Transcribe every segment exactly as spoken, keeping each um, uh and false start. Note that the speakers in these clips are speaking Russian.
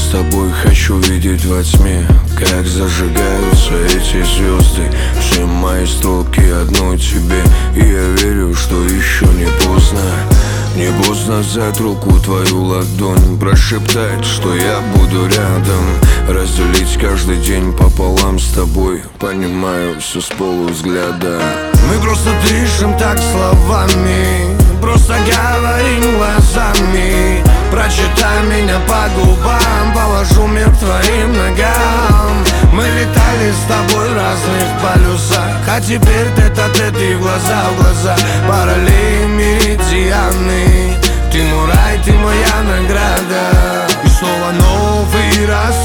с тобой хочу видеть во тьме, как зажигаются эти звезды. Все мои строки одной тебе, и я верю, что еще не поздно. Не поздно взять руку, твою ладонь, прошептать, что я буду рядом, разделить каждый день пополам с тобой. Понимаю все с полувзгляда. Мы просто дышим так словами, просто говорим глазами. Прочитай меня по губам, положу мир к твоим ногам. Мы летали с тобой в разных полюсах, а теперь тет-а-тет и глаза в глаза. Параллели, меридианы, ты мой рай, ты моя награда. И снова новый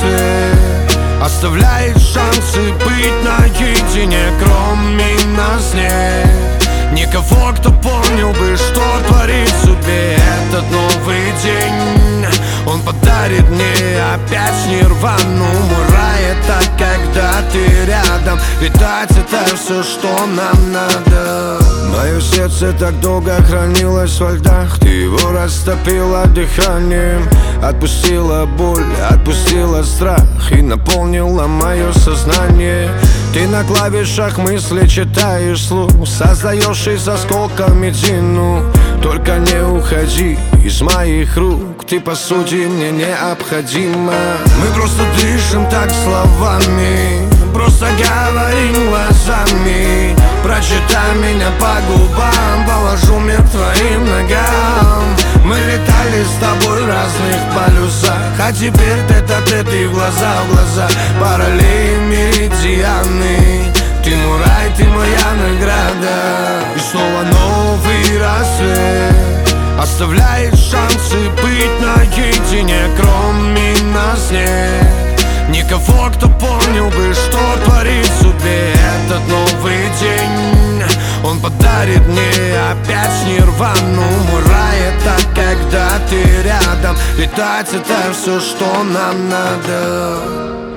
рассвет оставляет шансы быть наедине. Кроме нас нет никого, кто понял бы, что творит в судьбе. Этот новый день, он подарит мне опять нирвану. Мой рай — это когда ты рядом, летать — это все, что нам надо. Мое сердце так долго хранилось во льдах, ты его растопила дыханием. Отпустила боль, отпустила страх и наполнила мое сознание. Ты на клавишах мысли читаешь слух, создаешь из осколков медину. Только не уходи из моих рук, ты по сути мне необходима. Мы просто дышим так словами, просто говорим глазами. Прочитай меня по губам, положу мир к твоим ногам. Мы летали с тобой в разных полюсах, а теперь тет-а-тет и глаза в глаза. Параллели, меридианы, ты мой рай, ты моя награда. И снова новый рассвет оставляет шансы быть наедине. Кроме нас нет никого, кто понял бы, что творит в судьбе. Этот новый день, он подарит мне опять нирвану. Мой рай — это когда ты рядом, летать — это все, что нам надо.